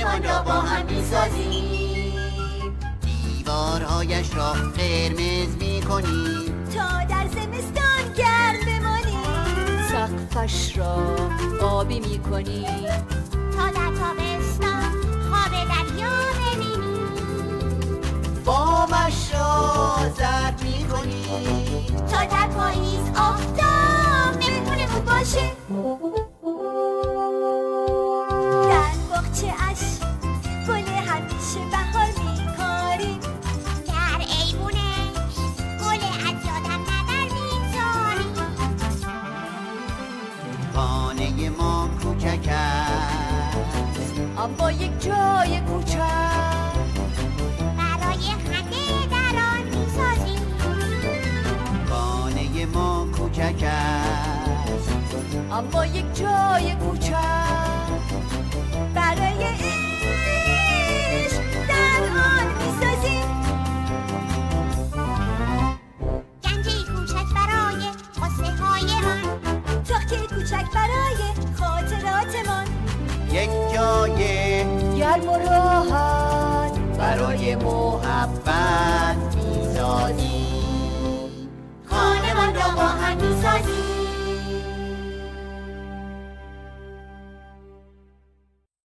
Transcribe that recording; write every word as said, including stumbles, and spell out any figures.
آسمان را با هم میسازیم. دیوارهایش را قرمز میکنیم تا در زمستان گرم بمانیم. سقفش را آبی میکنیم تا در تابستان خواب دریا ببینیم. بامش را زرد میکنیم تا در پاییز آفتاب مهمونمون باشه. در باغچه اش گل همیشه بهار میکاریم. در ایوونش گل از یادم نبر میذاریم. خانه ما کوچک است اما یک جای کوچک برای خنده در آن میسازیم. خانه ما کوچک است اما یک جای کوچک برای عشق در آن میسازیم. گنجی کوچک برای قصه هایمان. تختی کوچک برای خاطراتمان. یک جای گرم و راحت برای محبت